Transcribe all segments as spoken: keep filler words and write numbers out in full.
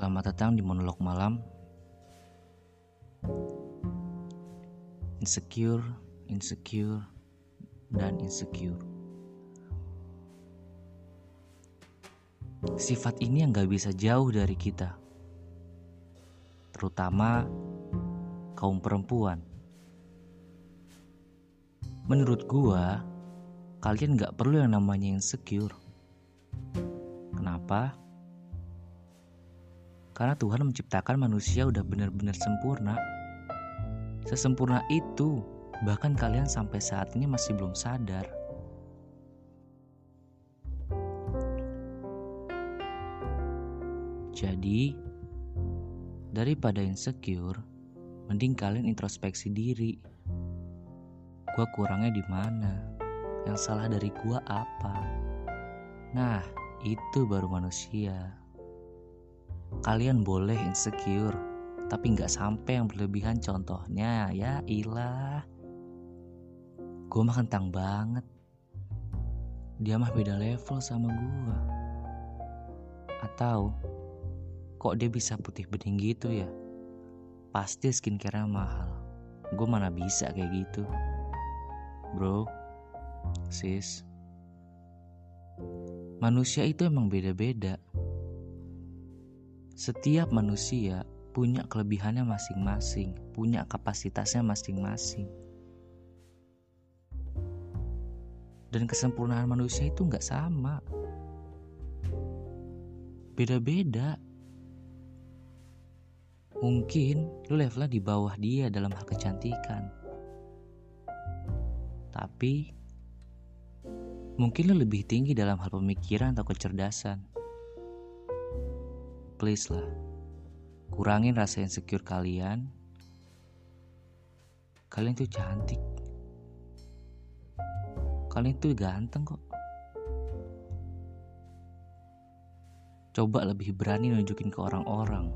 Selamat datang di monolog malam. Insecure, insecure, dan insecure. Sifat ini yang gak bisa jauh dari kita, terutama kaum perempuan. Menurut gua, kalian gak perlu yang namanya insecure. Kenapa? Karena Tuhan menciptakan manusia udah benar-benar sempurna. Sesempurna itu, bahkan kalian sampai saat ini masih belum sadar. Jadi, daripada insecure, mending kalian introspeksi diri. Gua kurangnya di mana? Yang salah dari gua apa? Nah, itu baru manusia. Kalian boleh insecure, tapi gak sampai yang berlebihan. Contohnya, ya ilah, gue mah kentang banget, dia mah beda level sama gue. Atau, kok dia bisa putih bening gitu ya? Pasti skincare-nya mahal. Gue mana bisa kayak gitu. Bro, sis, manusia itu emang beda-beda. Setiap manusia punya kelebihannya masing-masing, punya kapasitasnya masing-masing. Dan kesempurnaan manusia itu gak sama. Beda-beda. Mungkin lu levelnya di bawah dia dalam hal kecantikan. Tapi mungkin lu lebih tinggi dalam hal pemikiran atau kecerdasan. Please lah, kurangin rasa insecure kalian. Kalian tuh cantik. Kalian tuh ganteng kok. Coba lebih berani nunjukin ke orang-orang.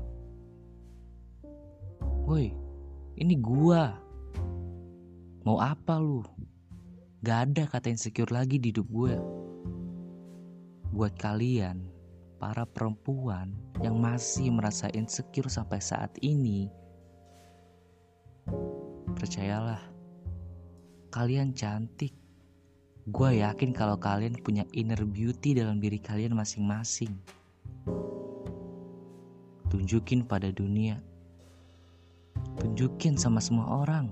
Woi, ini gua. Mau apa lu? Gak ada kata insecure lagi di hidup gue. Buat kalian, para perempuan yang masih merasa insecure sampai saat ini, percayalah, kalian cantik. Gue yakin kalau kalian punya inner beauty dalam diri kalian masing-masing. Tunjukin pada dunia. Tunjukin sama semua orang.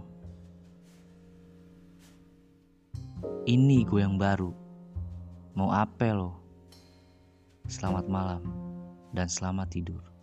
Ini gue yang baru. Mau apa lo? Selamat malam dan selamat tidur.